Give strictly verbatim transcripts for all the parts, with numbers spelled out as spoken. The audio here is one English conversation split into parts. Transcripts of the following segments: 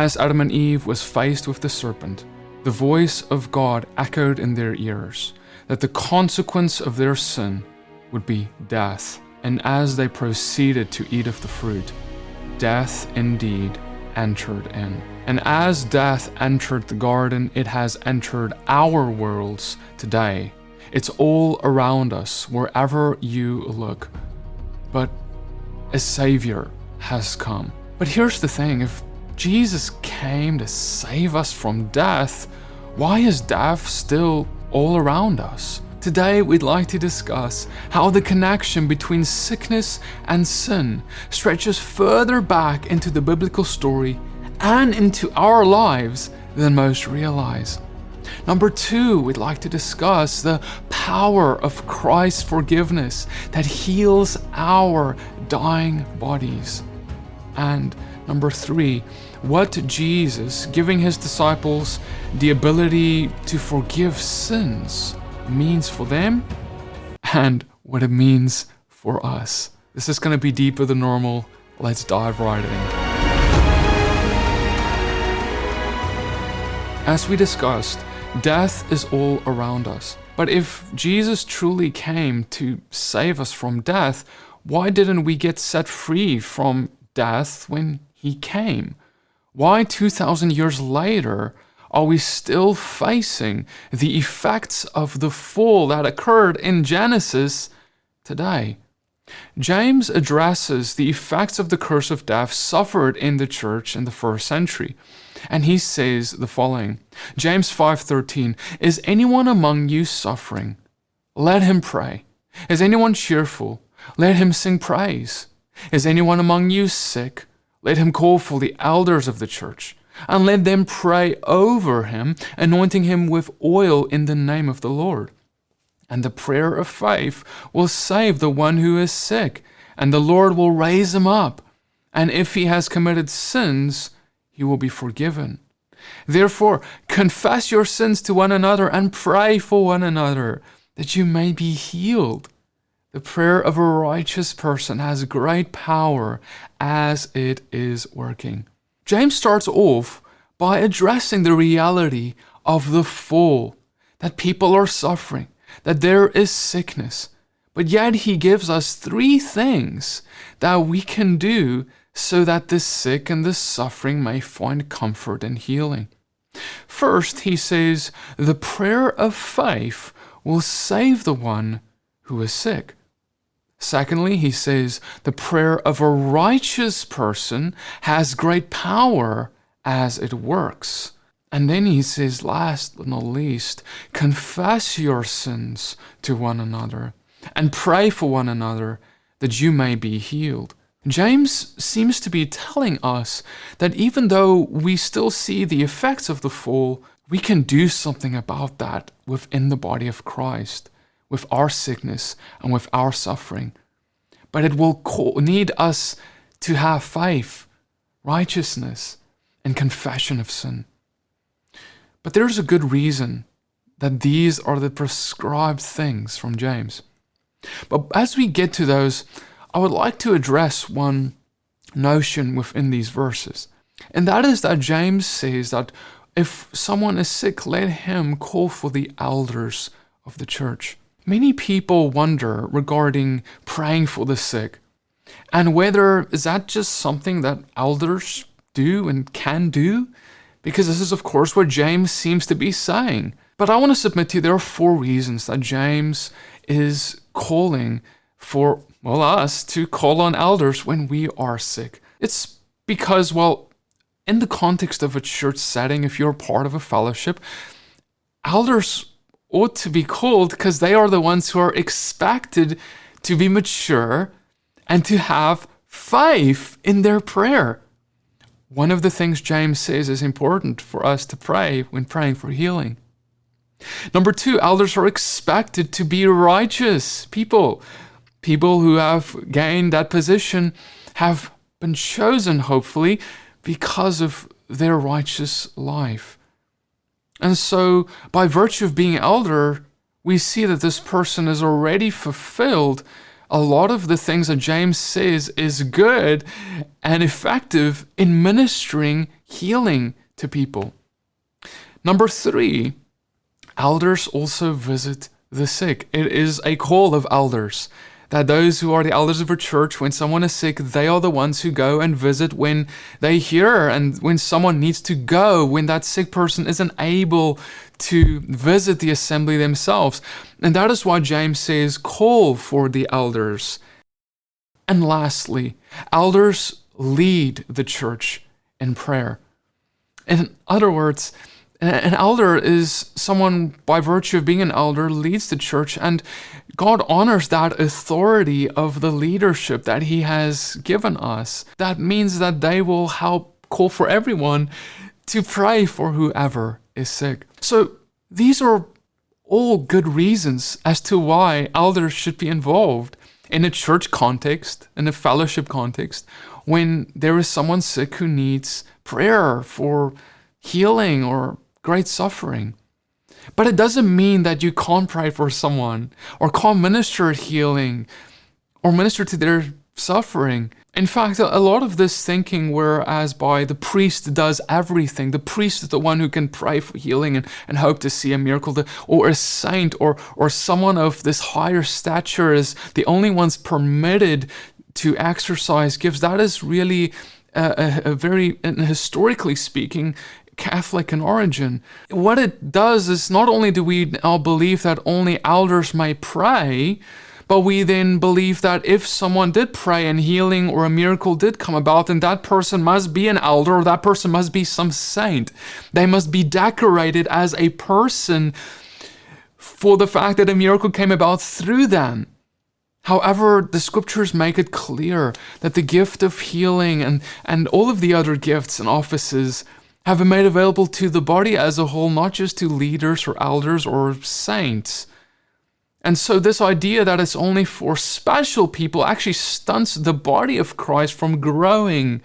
as Adam and Eve was faced with the serpent, the voice of God echoed in their ears that the consequence of their sin would be death. And as they proceeded to eat of the fruit, death indeed entered in. And as death entered the garden, it has entered our worlds today. It's all around us, wherever you look. But a Savior has come. But here's the thing, if Jesus came to save us from death, why is death still all around us? Today we'd like to discuss how the connection between sickness and sin stretches further back into the biblical story and into our lives than most realize. Number two, we'd like to discuss the power of Christ's forgiveness that heals our dying bodies. And number three, what Jesus giving his disciples the ability to forgive sins means for them and what it means for us. This is going to be deeper than normal. Let's dive right in. As we discussed, death is all around us. But if Jesus truly came to save us from death, why didn't we get set free from death when he came? Why two thousand years later are we still facing the effects of the fall that occurred in Genesis today? James addresses the effects of the curse of death suffered in the church in the first century. And he says the following, James five thirteen, "Is anyone among you suffering? Let him pray. Is anyone cheerful? Let him sing praise. Is anyone among you sick? Let him call for the elders of the church, and let them pray over him, anointing him with oil in the name of the Lord. And the prayer of faith will save the one who is sick, and the Lord will raise him up. And if he has committed sins, he will be forgiven. Therefore, confess your sins to one another and pray for one another, that you may be healed. The prayer of a righteous person has great power as it is working." James starts off by addressing the reality of the fall, that people are suffering, that there is sickness. But yet he gives us three things that we can do so that the sick and the suffering may find comfort and healing. First, he says, the prayer of faith will save the one who is sick. Secondly, he says, the prayer of a righteous person has great power as it works. And then he says, last but not least, confess your sins to one another and pray for one another that you may be healed. James seems to be telling us that even though we still see the effects of the fall, we can do something about that within the body of Christ, with our sickness and with our suffering. But it will need us to have faith, righteousness, and confession of sin. But there's a good reason that these are the prescribed things from James. But as we get to those, I would like to address one notion within these verses. And that is that James says that if someone is sick, let him call for the elders of the church. Many people wonder regarding praying for the sick and whether is that just something that elders do and can do? Because this is, of course, what James seems to be saying. But I want to submit to you there are four reasons that James is calling for, well, us to call on elders when we are sick. It's because, well, in the context of a church setting, if you're part of a fellowship, elders ought to be called because they are the ones who are expected to be mature and to have faith in their prayer. One of the things James says is important for us to pray when praying for healing. Number two, elders are expected to be righteous people. People who have gained that position have been chosen, hopefully, because of their righteous life. And so, by virtue of being elder, we see that this person has already fulfilled a lot of the things that James says is good and effective in ministering healing to people. Number three, elders also visit the sick. It is a call of elders, that those who are the elders of a church, when someone is sick, they are the ones who go and visit when they hear and when someone needs to go, when that sick person isn't able to visit the assembly themselves. And that is why James says, call for the elders. And lastly, elders lead the church in prayer. In other words, an elder is someone, by virtue of being an elder, leads the church, and God honors that authority of the leadership that He has given us. That means that they will help call for everyone to pray for whoever is sick. So these are all good reasons as to why elders should be involved in a church context, in a fellowship context, when there is someone sick who needs prayer for healing or great suffering. But it doesn't mean that you can't pray for someone or can't minister healing or minister to their suffering. In fact, a lot of this thinking, whereas by the priest does everything, the priest is the one who can pray for healing and, and hope to see a miracle, or a saint or, or someone of this higher stature is the only ones permitted to exercise gifts, that is really a, a, a very, historically speaking, Catholic in origin. What it does is not only do we now believe that only elders may pray, but we then believe that if someone did pray and healing or a miracle did come about, then that person must be an elder, or that person must be some saint. They must be decorated as a person for the fact that a miracle came about through them. However, the scriptures make it clear that the gift of healing and, and all of the other gifts and offices have been made available to the body as a whole, not just to leaders or elders or saints. And so this idea that it's only for special people actually stunts the body of Christ from growing.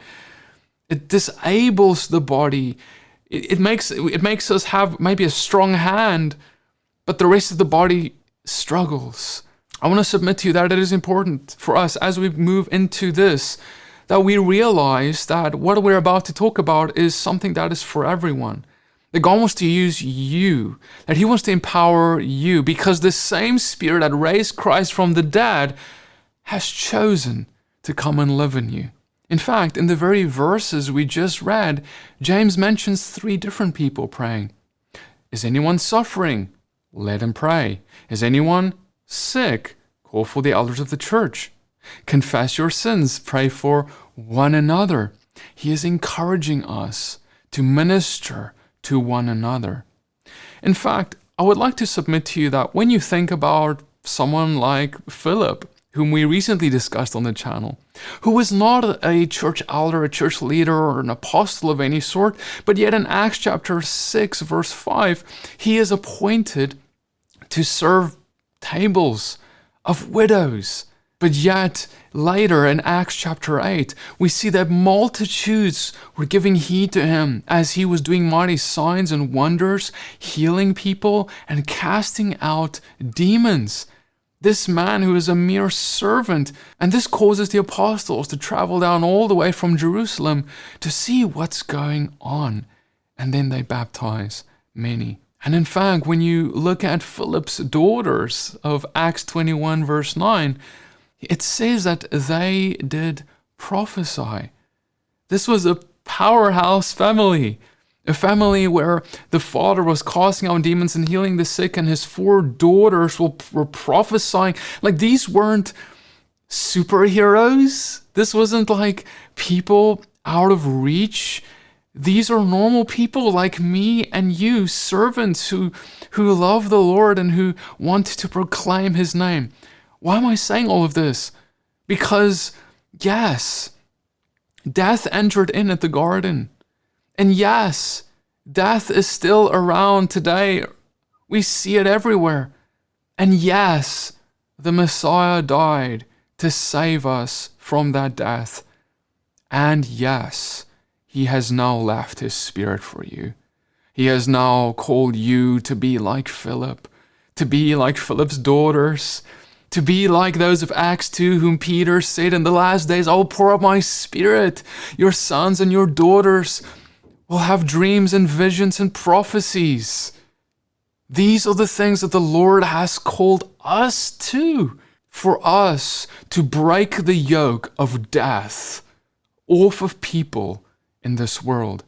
It disables the body. It, it makes it makes us have maybe a strong hand, but the rest of the body struggles. I want to submit to you that it is important for us as we move into this, that we realize that what we're about to talk about is something that is for everyone. That God wants to use you, that He wants to empower you, because the same Spirit that raised Christ from the dead has chosen to come and live in you. In fact, in the very verses we just read, James mentions three different people praying. Is anyone suffering? Let him pray. Is anyone sick? Call for the elders of the church. Confess your sins. Pray for one another. He is encouraging us to minister to one another. In fact, I would like to submit to you that when you think about someone like Philip, whom we recently discussed on the channel, who was not a church elder, a church leader, or an apostle of any sort, but yet in Acts chapter six, verse five, he is appointed to serve tables of widows. But yet, later in Acts chapter eight, we see that multitudes were giving heed to him as he was doing mighty signs and wonders, healing people and casting out demons. This man who is a mere servant, and this causes the apostles to travel down all the way from Jerusalem to see what's going on. And then they baptize many. And in fact, when you look at Philip's daughters of Acts twenty-one verse nine, it says that they did prophesy. This was a powerhouse family. A family where the father was casting out demons and healing the sick, and his four daughters were, were prophesying. Like, these weren't superheroes. This wasn't like people out of reach. These are normal people like me and you, servants who, who love the Lord and who want to proclaim His name. Why am I saying all of this? Because, yes, death entered in at the garden. And yes, death is still around today. We see it everywhere. And yes, the Messiah died to save us from that death. And yes, He has now left His Spirit for you. He has now called you to be like Philip, to be like Philip's daughters, to be like those of Acts two, whom Peter said, in the last days I will pour out my Spirit. Your sons and your daughters We'll have dreams and visions and prophecies. These are the things that the Lord has called us to, for us to break the yoke of death off of people in this world.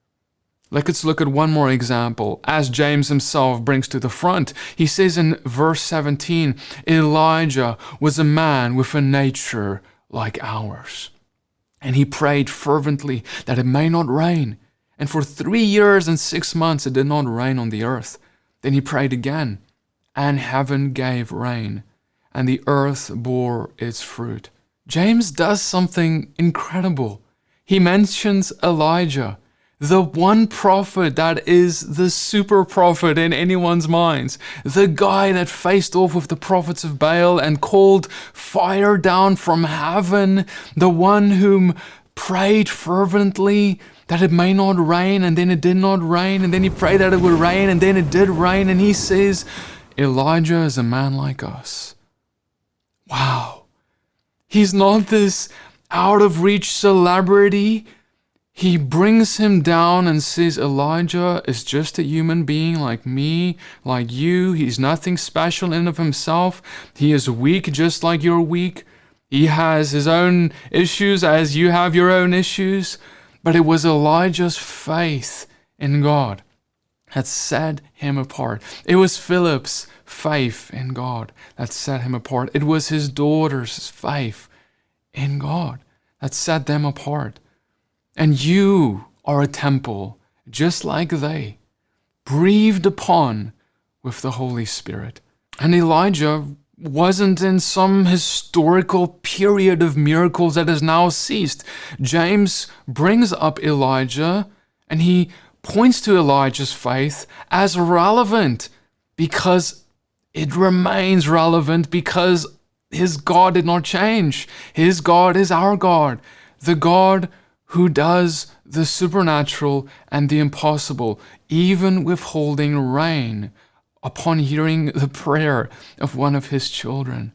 Let's look at one more example, as James himself brings to the front. He says in verse seventeen, Elijah was a man with a nature like ours, and he prayed fervently that it may not rain. And for three years and six months it did not rain on the earth. Then he prayed again, and heaven gave rain, and the earth bore its fruit. James does something incredible. He mentions Elijah, the one prophet that is the super prophet in anyone's minds, the guy that faced off with the prophets of Baal and called fire down from heaven, the one whom prayed fervently that it may not rain, and then it did not rain, and then he prayed that it would rain, and then it did rain, and he says, Elijah is a man like us. Wow. He's not this out-of-reach celebrity. He brings him down and says, Elijah is just a human being like me, like you. He's nothing special in and of himself. He is weak just like you're weak. He has his own issues as you have your own issues. But it was Elijah's faith in God that set him apart. It was Philip's faith in God that set him apart. It was his daughter's faith in God that set them apart. And you are a temple, just like they, breathed upon with the Holy Spirit. And Elijah wasn't in some historical period of miracles that has now ceased. James brings up Elijah, and he points to Elijah's faith as relevant because it remains relevant, because his God did not change. His God is our God, the God who does the supernatural and the impossible, even withholding rain upon hearing the prayer of one of his children.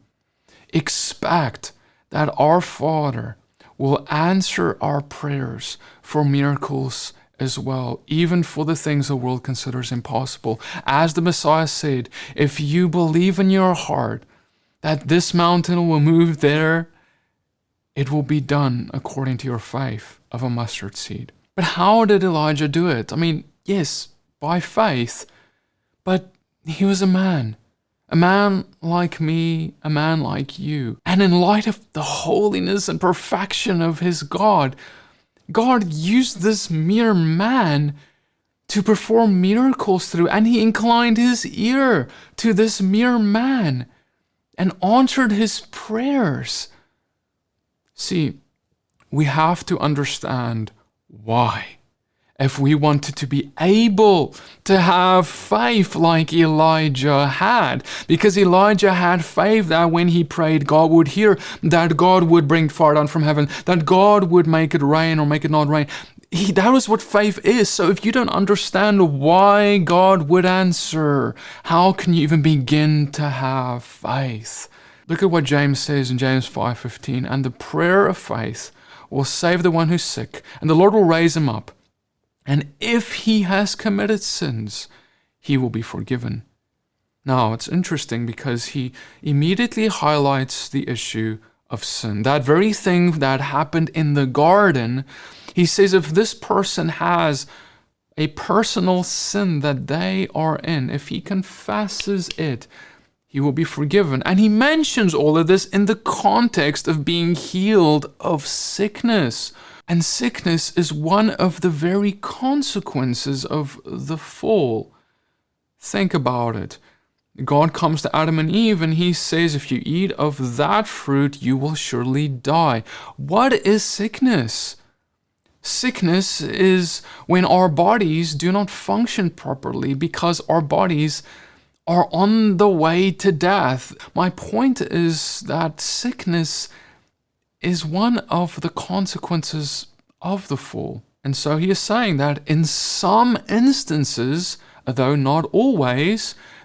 Expect that our Father will answer our prayers for miracles as well, even for the things the world considers impossible. As the Messiah said, if you believe in your heart that this mountain will move there, it will be done according to your faith of a mustard seed. But how did Elijah do it? I mean, yes, by faith, but he was a man, a man like me, a man like you. And in light of the holiness and perfection of his God, God used this mere man to perform miracles through, and he inclined his ear to this mere man and answered his prayers. See, we have to understand why. If we wanted to be able to have faith like Elijah had, because Elijah had faith that when he prayed, God would hear, that God would bring fire down from heaven, that God would make it rain or make it not rain. He, that was what faith is. So if you don't understand why God would answer, how can you even begin to have faith? Look at what James says in James five fifteen, and the prayer of faith will save the one who's sick, and the Lord will raise him up. And if he has committed sins, he will be forgiven. Now, it's interesting because he immediately highlights the issue of sin. That very thing that happened in the garden, he says if this person has a personal sin that they are in, if he confesses it, he will be forgiven. And he mentions all of this in the context of being healed of sickness. And sickness is one of the very consequences of the fall. Think about it. God comes to Adam and Eve and he says, if you eat of that fruit, you will surely die. What is sickness? Sickness is when our bodies do not function properly because our bodies are on the way to death. My point is that sickness is one of the consequences of the fall. And so he is saying that in some instances, though not always,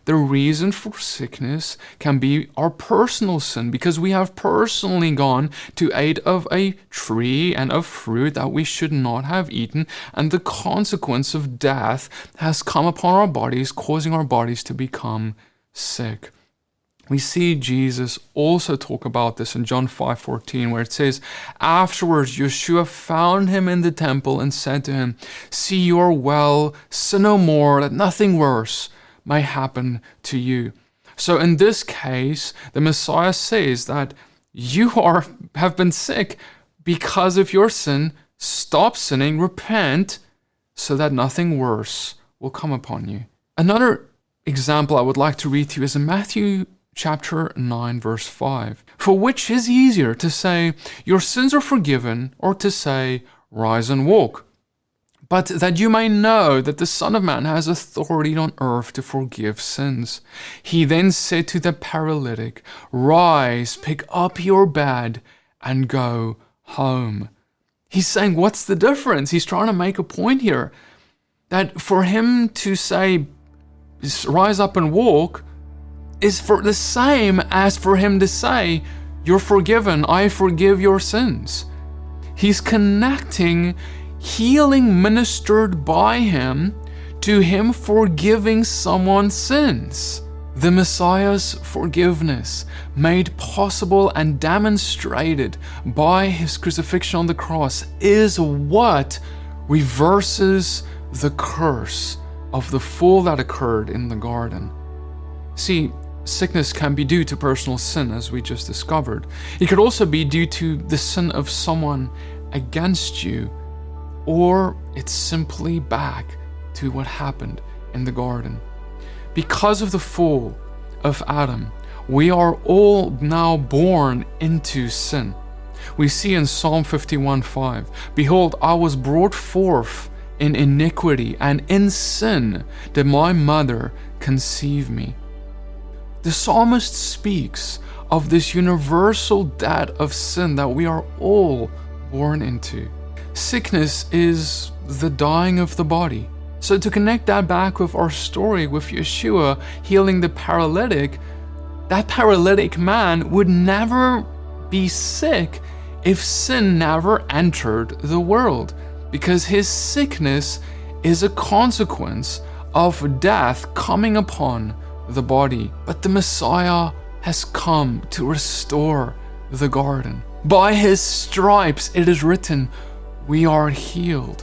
the reason for sickness can be our personal sin, because we have personally gone to eat of a tree and of fruit that we should not have eaten, and the consequence of death has come upon our bodies, causing our bodies to become sick. We see Jesus also talk about this in John five fourteen, where it says, afterwards Yeshua found him in the temple and said to him, see, you are well, sin no more, that nothing worse may happen to you. So in this case, the Messiah says that you are have been sick because of your sin. Stop sinning, repent, so that nothing worse will come upon you. Another example I would like to read to you is in Matthew chapter nine, verse five. For which is easier, to say, your sins are forgiven, or to say, rise and walk? But that you may know that the Son of Man has authority on earth to forgive sins. He then said to the paralytic, rise, pick up your bed, and go home. He's saying, what's the difference? He's trying to make a point here. That for him to say, rise up and walk, is for the same as for him to say, you're forgiven, I forgive your sins. He's connecting healing ministered by him to him forgiving someone's sins. The Messiah's forgiveness, made possible and demonstrated by his crucifixion on the cross, is what reverses the curse of the fall that occurred in the garden. See, sickness can be due to personal sin, as we just discovered. It could also be due to the sin of someone against you, or it's simply back to what happened in the garden. Because of the fall of Adam, we are all now born into sin. We see in Psalm fifty-one five, behold, I was brought forth in iniquity, and in sin did my mother conceive me. The psalmist speaks of this universal debt of sin that we are all born into. Sickness is the dying of the body. So to connect that back with our story with Yeshua healing the paralytic, that paralytic man would never be sick if sin never entered the world, because his sickness is a consequence of death coming upon the body. But the Messiah has come to restore the garden. By his stripes, it is written, we are healed.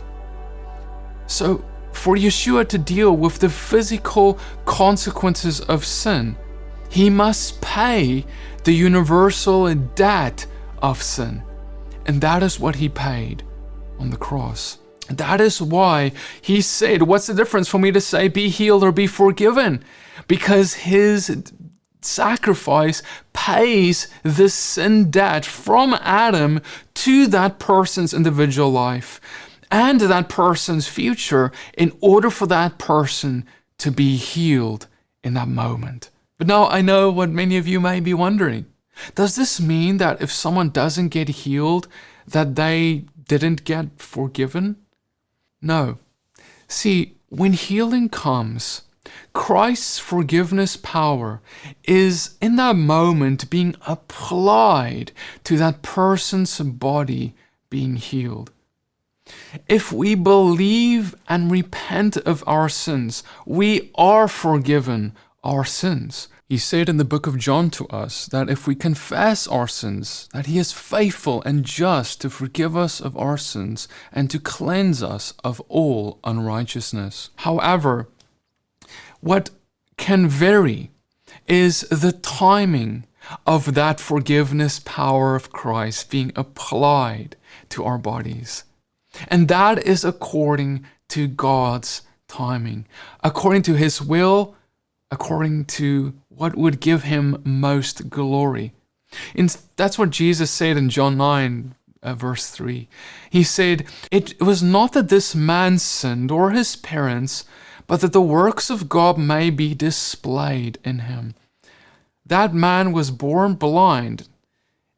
So for Yeshua to deal with the physical consequences of sin, he must pay the universal debt of sin. And that is what he paid on the cross. That is why he said, what's the difference for me to say be healed or be forgiven? Because his sacrifice pays the sin debt from Adam to that person's individual life and that person's future, in order for that person to be healed in that moment. But now I know what many of you may be wondering. Does this mean that if someone doesn't get healed, that they didn't get forgiven? No. See, when healing comes, Christ's forgiveness power is in that moment being applied to that person's body being healed. If we believe and repent of our sins, we are forgiven our sins. He said in the book of John to us that if we confess our sins, that he is faithful and just to forgive us of our sins and to cleanse us of all unrighteousness. However, what can vary is the timing of that forgiveness power of Christ being applied to our bodies. And that is according to God's timing, according to his will, according to what would give him most glory. And that's what Jesus said in John nine, uh, verse three. He said, it was not that this man sinned or his parents, but that the works of God may be displayed in him. That man was born blind,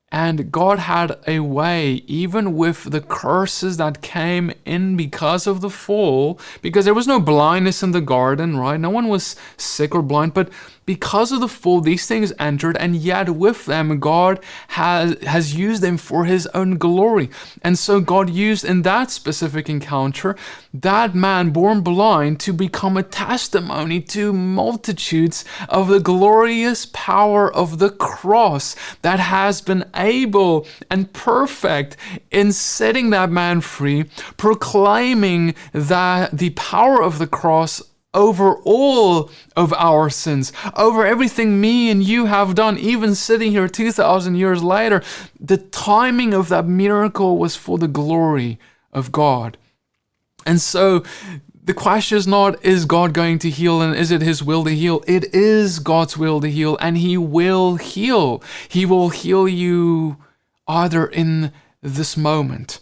And God had a way, even with the curses that came in because of the fall, because there was no blindness in the garden, right? No one was sick or blind, but because of the fall, these things entered, and yet with them, God has, has used them for his own glory. And so God used in that specific encounter, that man born blind to become a testimony to multitudes of the glorious power of the cross that has been able and perfect in setting that man free, proclaiming that the power of the cross over all of our sins, over everything me and you have done, even sitting here two thousand years later. The timing of that miracle was for the glory of God. And so the question is not, is God going to heal and is it his will to heal? It is God's will to heal, and he will heal. He will heal you either in this moment,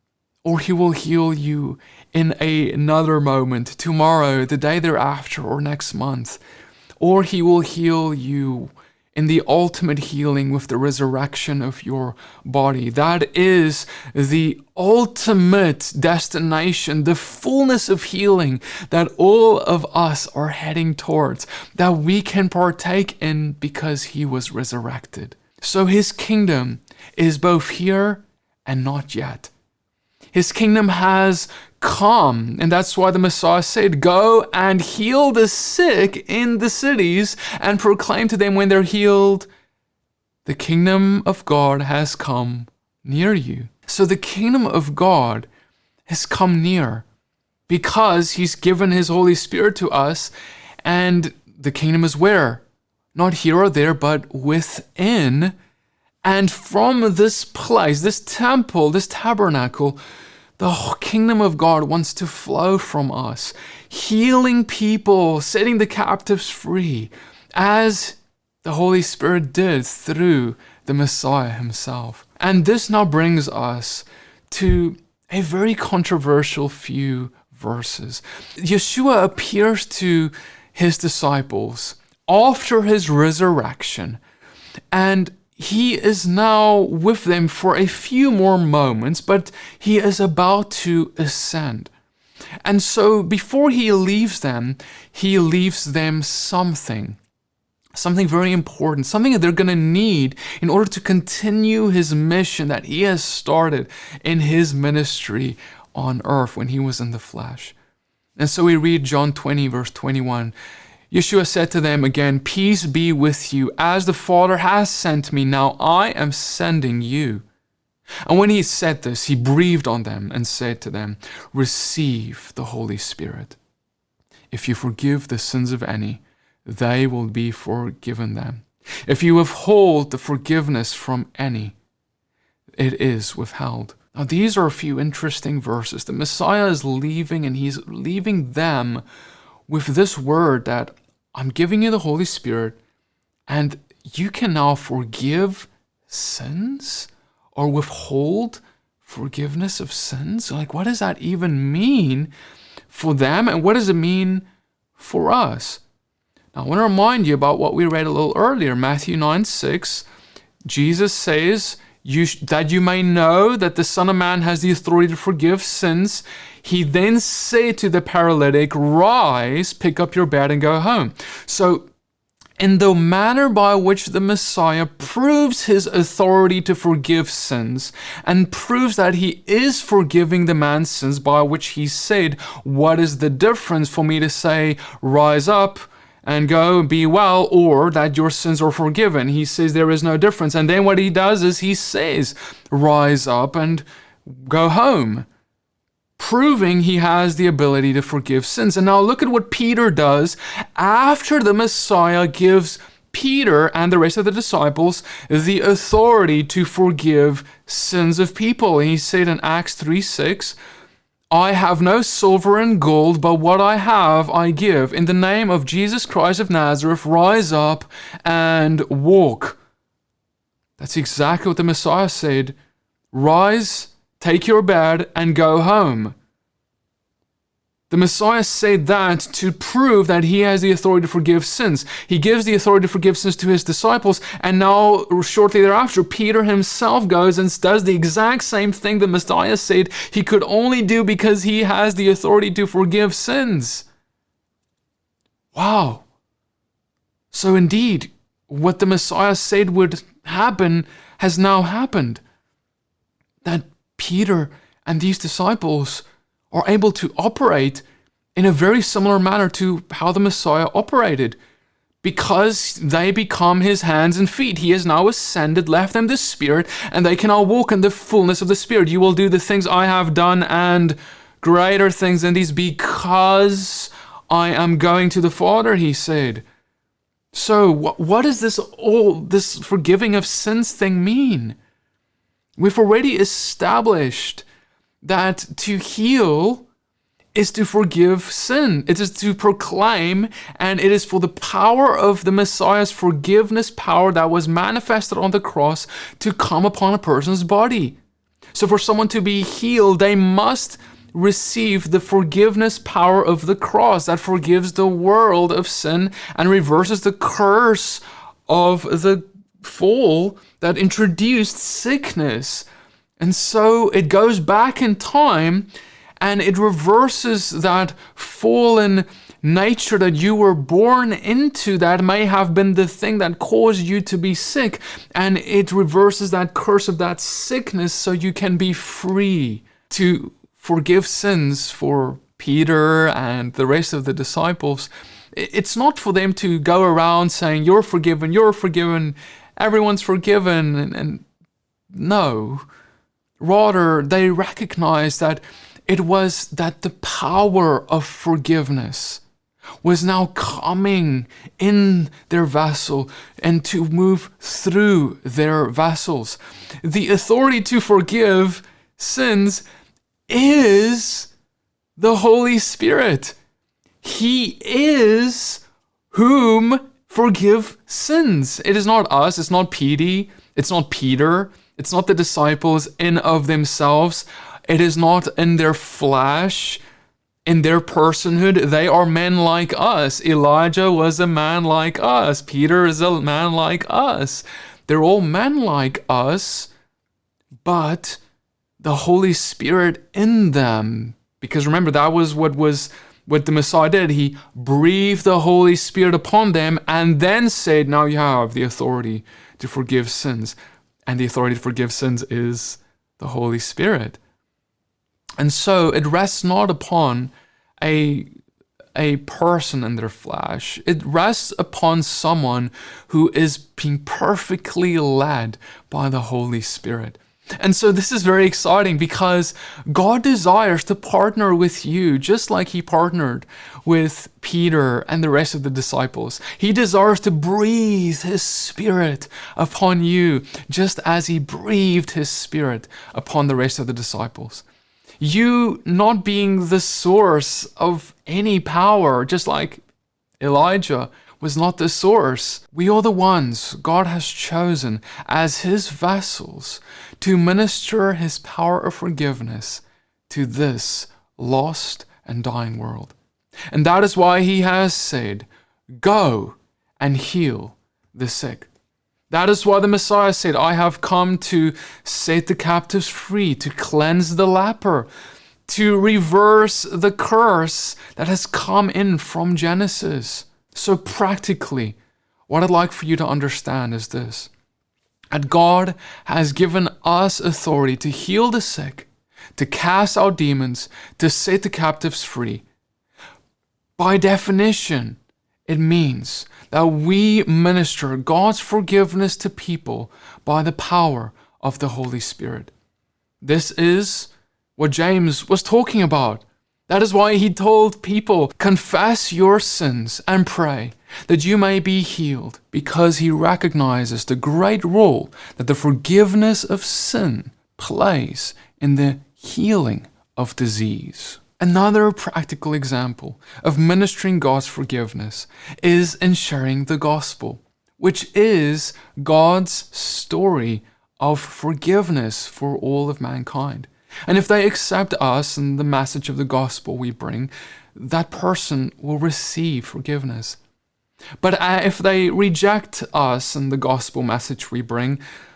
or he will heal you in a, another moment, tomorrow, the day thereafter, or next month. Or he will heal you in the ultimate healing with the resurrection of your body. That is the ultimate destination, the fullness of healing that all of us are heading towards, that we can partake in because he was resurrected. So his kingdom is both here and not yet. His kingdom has come, and that's why the Messiah said, go and heal the sick in the cities and proclaim to them when they're healed, the kingdom of God has come near you. So the kingdom of God has come near because he's given his Holy Spirit to us, and the kingdom is where? Not here or there, but within. And from this place, this temple, this tabernacle, the kingdom of God wants to flow from us, healing people, setting the captives free, as the Holy Spirit did through the Messiah himself. And this now brings us to a very controversial few verses. Yeshua appears to his disciples after his resurrection, and he is now with them for a few more moments, but he is about to ascend. And so before he leaves them, he leaves them something, something very important, something that they're going to need in order to continue his mission that he has started in his ministry on earth when he was in the flesh. And so we read John twenty, verse twenty-one. Yeshua said to them again, peace be with you. As the Father has sent me, now I am sending you. And when he said this, he breathed on them and said to them, receive the Holy Spirit. If you forgive the sins of any, they will be forgiven them. If you withhold the forgiveness from any, it is withheld. Now these are a few interesting verses. The Messiah is leaving, and he's leaving them with this word that I'm giving you the Holy Spirit, and you can now forgive sins or withhold forgiveness of sins. Like, what does that even mean for them, and what does it mean for us? Now, I want to remind you about what we read a little earlier, Matthew nine six. Jesus says, You sh- that you may know that the Son of Man has the authority to forgive sins. He then said to the paralytic, rise, pick up your bed and go home. So in the manner by which the Messiah proves his authority to forgive sins and proves that he is forgiving the man's sins, by which he said, what is the difference for me to say, rise up and go and be well, or that your sins are forgiven? He says there is no difference. And then what he does is he says, rise up and go home, proving he has the ability to forgive sins. And now look at what Peter does after the Messiah gives Peter and the rest of the disciples the authority to forgive sins of people. And he said in Acts three six, I have no silver and gold, but what I have I give. In the name of Jesus Christ of Nazareth, rise up and walk. That's exactly what the Messiah said. Rise, take your bed, and go home. The Messiah said that to prove that he has the authority to forgive sins. He gives the authority to forgive sins to his disciples, and now shortly thereafter, Peter himself goes and does the exact same thing the Messiah said he could only do because he has the authority to forgive sins. Wow. So indeed, what the Messiah said would happen has now happened. That Peter and these disciples are able to operate in a very similar manner to how the Messiah operated, because they become his hands and feet. He has now ascended, left them the Spirit, and they can now walk in the fullness of the Spirit. You will do the things I have done and greater things than these, because I am going to the Father, he said. So what, what does this all, this forgiving of sins thing mean? We've already established that to heal is to forgive sin. It is to proclaim, and it is for the power of the Messiah's forgiveness power that was manifested on the cross to come upon a person's body. So for someone to be healed, they must receive the forgiveness power of the cross that forgives the world of sin and reverses the curse of the fall that introduced sickness. And so it goes back in time and it reverses that fallen nature that you were born into that may have been the thing that caused you to be sick. And it reverses that curse of that sickness so you can be free to forgive sins for Peter and the rest of the disciples. It's not for them to go around saying, you're forgiven, you're forgiven, everyone's forgiven. And, and no. Rather, they recognize that it was that the power of forgiveness was now coming in their vessel and to move through their vessels. The authority to forgive sins is the Holy Spirit. He is whom forgive sins. It is not us, it's not Petey, it's not Peter, it's not the disciples in of themselves. It is not in their flesh, in their personhood. They are men like us. Elijah was a man like us. Peter is a man like us. They're all men like us, but the Holy Spirit in them. Because remember, that was what was what the Messiah did. He breathed the Holy Spirit upon them and then said, now you have the authority to forgive sins. And the authority to forgive sins is the Holy Spirit. And so it rests not upon a, a person in their flesh. It rests upon someone who is being perfectly led by the Holy Spirit. And so this is very exciting because God desires to partner with you just like he partnered with Peter and the rest of the disciples. He desires to breathe his Spirit upon you just as he breathed his Spirit upon the rest of the disciples. You not being the source of any power, just like Elijah was not the source. We are the ones God has chosen as his vessels to minister his power of forgiveness to this lost and dying world. And that is why he has said, go and heal the sick. That is why the Messiah said, I have come to set the captives free, to cleanse the leper, to reverse the curse that has come in from Genesis. So practically, what I'd like for you to understand is this, that God has given us authority to heal the sick, to cast out demons, to set the captives free. By definition, it means that we minister God's forgiveness to people by the power of the Holy Spirit. This is what James was talking about. That is why he told people, confess your sins and pray that you may be healed, because he recognizes the great role that the forgiveness of sin plays in the healing of disease. Another practical example of ministering God's forgiveness is in sharing the gospel, which is God's story of forgiveness for all of mankind. And if they accept us and the message of the gospel we bring, that person will receive forgiveness. But if they reject us and the gospel message we bring,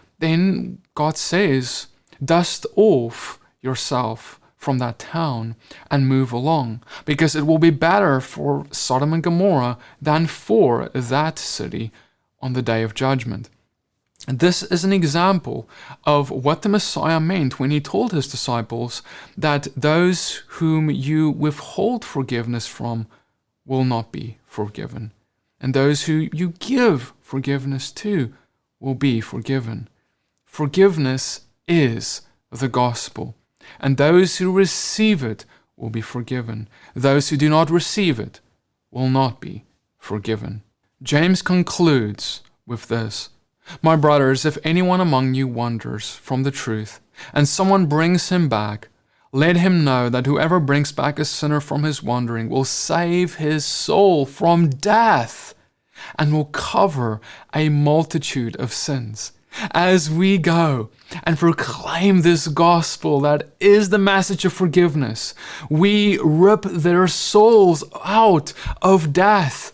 then God says, dust off yourself from that town and move along, because it will be better for Sodom and Gomorrah than for that city on the day of judgment. And this is an example of what the Messiah meant when he told his disciples that those whom you withhold forgiveness from will not be forgiven, and those who you give forgiveness to will be forgiven. Forgiveness is the gospel, and those who receive it will be forgiven. Those who do not receive it will not be forgiven. James concludes with this: my brothers, if anyone among you wanders from the truth, and someone brings him back, let him know that whoever brings back a sinner from his wandering will save his soul from death and will cover a multitude of sins. As we go and proclaim this gospel that is the message of forgiveness, we rip their souls out of death.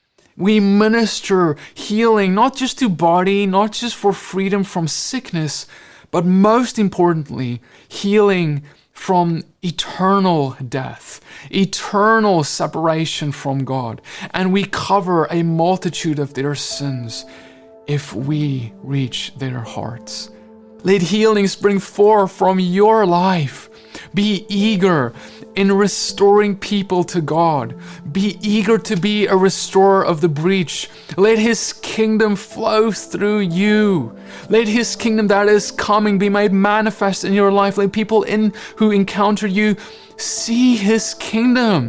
We minister healing, not just to body, not just for freedom from sickness, but most importantly, healing from eternal death, eternal separation from God. And we cover a multitude of their sins if we reach their hearts. Let healing spring forth from your life. Be eager in restoring people to God. Be eager to be a restorer of the breach. Let His kingdom flow through you. Let His kingdom that is coming be made manifest in your life. Let people in who encounter you see His kingdom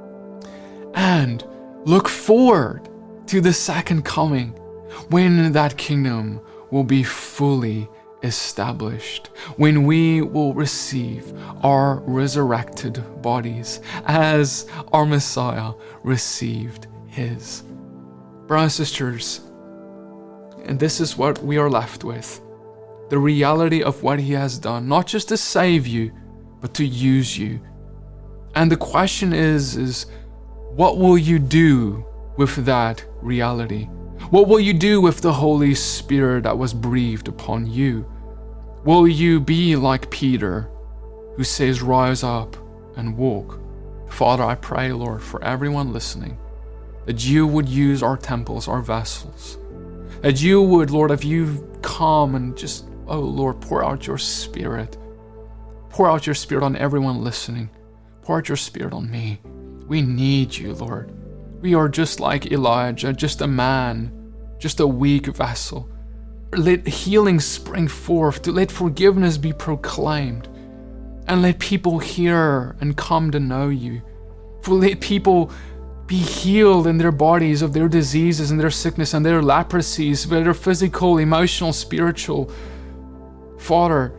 and look forward to the second coming, when that kingdom will be fully established, when we will receive our resurrected bodies as our Messiah received his. Brothers and sisters, and this is what we are left with: the reality of what He has done, not just to save you, but to use you. And the question is, is what will you do with that reality? What will you do with the Holy Spirit that was breathed upon you? Will you be like Peter, who says, rise up and walk? Father, I pray, Lord, for everyone listening, that you would use our temples, our vessels. That you would, Lord, if you come and just, oh Lord, pour out your Spirit. Pour out your Spirit on everyone listening. Pour out your Spirit on me. We need you, Lord. We are just like Elijah, just a man, just a weak vessel. Let healing spring forth, to let forgiveness be proclaimed, and let people hear and come to know you. For let people be healed in their bodies of their diseases and their sickness and their leprosies, whether physical, emotional, spiritual. Father,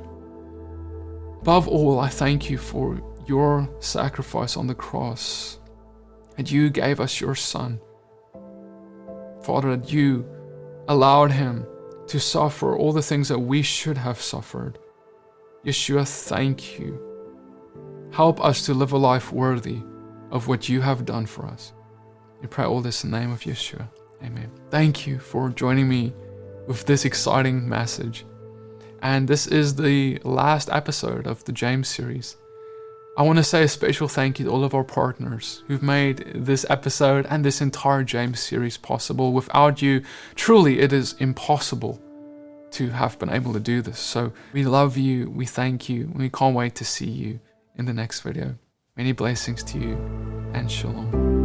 above all, I thank you for your sacrifice on the cross, that you gave us your Son. Father, that you allowed him to suffer all the things that we should have suffered. Yeshua, thank you. Help us to live a life worthy of what you have done for us. We pray all this in the name of Yeshua. Amen. Thank you for joining me with this exciting message. And this is the last episode of the James series. I want to say a special thank you to all of our partners who've made this episode and this entire James series possible. Without you, truly it is impossible to have been able to do this. So we love you, we thank you, and we can't wait to see you in the next video. Many blessings to you, and shalom.